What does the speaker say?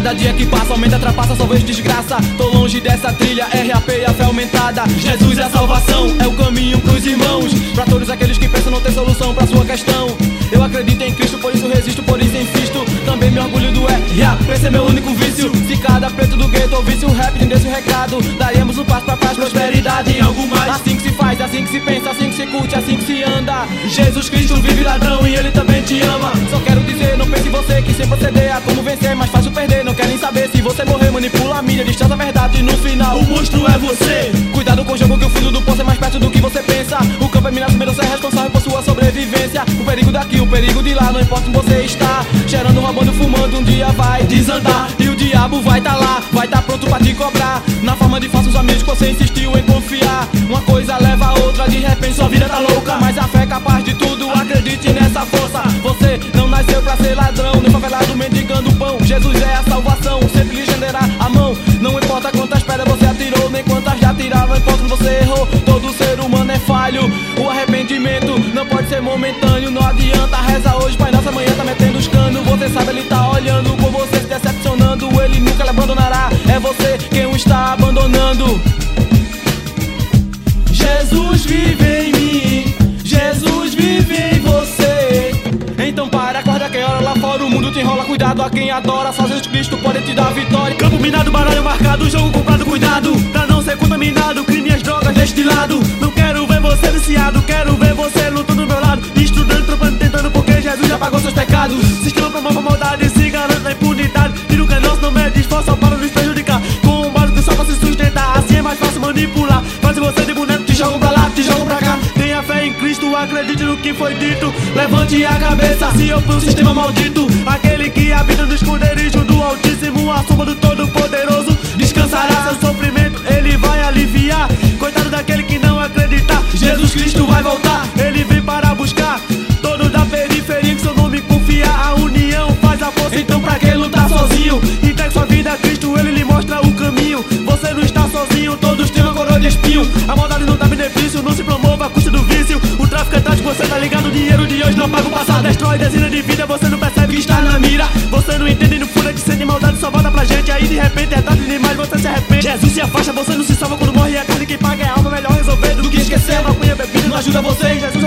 Cada dia que passa aumenta, trapaça, só vejo desgraça. Tô longe dessa trilha, RAP e a fé aumentada. Jesus é a salvação, é o caminho pros irmãos, pra todos aqueles que pensam não ter solução pra sua questão. Eu acredito em Cristo, por isso resisto, por isso insisto. Também me orgulho do RAP, esse é meu único vício. Se cada preto do gueto ouvisse o rap, entendesse o recado, daríamos um passo pra paz, prosperidade e algo mais. Assim que se faz, assim que se pensa, assim que se curte, assim que se anda. Jesus Cristo vive ladrão e Ele também te ama. Só quero dizer, não pense em você que sem proceder a como vencer, é mais fácil perder. Não quer nem saber se você morrer, manipula a mídia, distorce a verdade e no final o monstro é você. Cuidado com o jogo que o fundo do poço é mais perto do que você pensa. O campo é minado, você é responsável por sua sobrevivência. O perigo daqui, o perigo de lá, não importa onde você está. Cheirando, roubando, fumando, um dia vai desandar. E o diabo vai tá lá, vai tá pronto pra te cobrar. Na forma de falsos amigos que você insistiu em confiar. Uma coisa leva a outra, de repente sua vida tá louca. Mas a fé é capaz de tudo, acredite nessa força. Você não nasceu pra ser ladrão, nem favelado mendigando pão. Jesus é a salvação, sempre lhe estenderá a mão. Não importa quantas pedras você atirou, nem quantas já tiraram, não importa onde você errou. Todo ser humano é falho, o arrependimento não pode ser momentâneo. Não adianta, reza hoje, Pai Nosso, amanhã tá metendo os canos. Você sabe, Ele tá olhando por você se decepcionando. Ele nunca lhe abandonará, é você quem o está abandonando. Jesus vive em mim, Jesus vive em você. Então para, acorda que é hora, lá fora o mundo te enrola. Cuidado a quem adora, só Jesus Cristo pode te dar vitória. Campo minado, baralho marcado, jogo comprado, cuidado pra não ser contaminado, crime e as drogas deste lado. Não quero ver você viciado, quero ver você lutando do meu lado, estudando, trampando, tentando, porque Jesus já pagou seus pecados. Sistema promove a maldade, se garante na impunidade. Tira o que é nosso, não mede esforço para nos prejudicar. Com um básico só pra se sustentar, assim é mais fácil manipular. Fazem você de boneco, te jogam pra lá, te jogam pra cá. Tenha fé em Cristo, acredite no que foi dito. Levante a cabeça, se opõe um sistema maldito. Aquele que habita no esconderijo do Altíssimo, a sombra do Todo-Poderoso descansará. Seu sofrimento Ele vai aliviar. Coitado daquele que não acreditar, Jesus Cristo vai voltar. Ele vem para buscar todos da periferia que seu nome confiar. A união faz a força, então pra que lutar sozinho? Entregue sua vida a Cristo, Ele lhe mostra o caminho. Você não está sozinho, todos têm uma coroa de espinho. A maldade não dá benefício, não se promova a custa do vício. O tráfico é tático, você tá ligado, o dinheiro de hoje não paga o passado. Destrói dezenas de vida, você não percebe que está na mira. Você não entende, no fundo é que sente maldade, só volta pra gente. Aí de repente é tarde demais, você se arrepende. Jesus se afasta, você não se salva quando morre. A carne quem paga é a alma, melhor resolver do que esquecer. A maconha bebida não ajuda você, Jesus